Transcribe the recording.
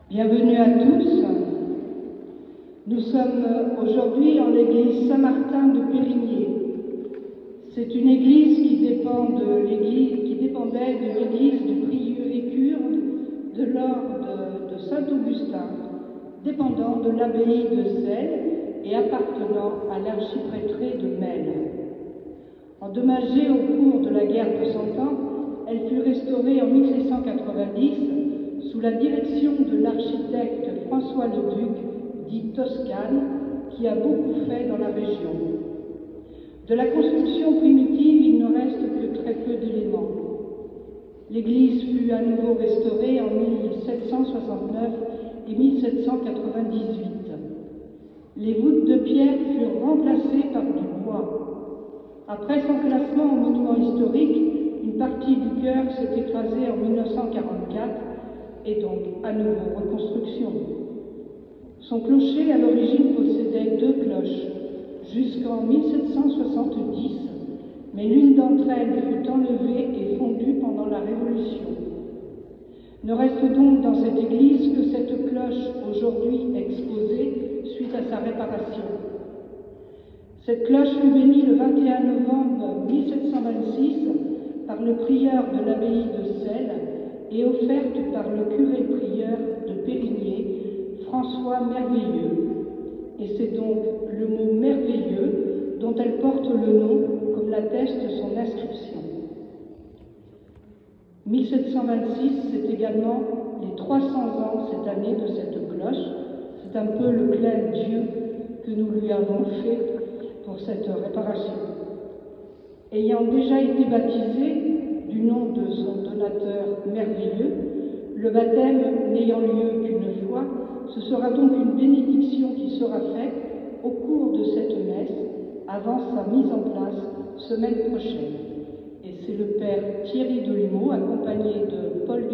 Bienvenue à tous. Nous sommes aujourd'hui en l'église Saint-Martin de Périgné. C'est une église qui dépendait de l'église du prieuré kurde de l'ordre de Saint-Augustin, dépendant de l'abbaye de Celles et appartenant à l'archiprêtré de Melle. Endommagée au cours de la guerre de Cent Ans, elle fut restaurée en 1690 sous la direction de l'architecte François Leduc, dit Toscane, qui a beaucoup fait dans la région. De la construction primitive, il ne reste que très peu d'éléments. L'église fut à nouveau restaurée en 1769 et 1798. Les voûtes de pierre furent remplacées par du bois. Après son classement au monument historique, une partie du chœur s'est écrasée en 1944 et donc à nouveau reconstruction. Son clocher à l'origine possédait 2 cloches jusqu'en 1770, mais l'une d'entre elles fut enlevée et fondue pendant la Révolution. Ne reste donc dans cette église que cette cloche aujourd'hui exposée suite à sa réparation. Cette cloche fut bénie le 21 novembre 1726 par le prieur de l'abbaye de Celles et offerte par le curé-prieur de Périgné, François Merveilleux. Et c'est donc le mot merveilleux dont elle porte le nom, comme l'atteste son inscription. 1726, c'est également les 300 ans cette année de cette cloche. C'est un peu le clin d'yeux que nous lui avons fait pour cette réparation. Ayant déjà été baptisé du nom de son donateur merveilleux, le baptême n'ayant lieu qu'une fois, ce sera donc une bénédiction qui sera faite au cours de cette messe avant sa mise en place semaine prochaine. Et c'est le père Thierry Delumeau, accompagné de Paul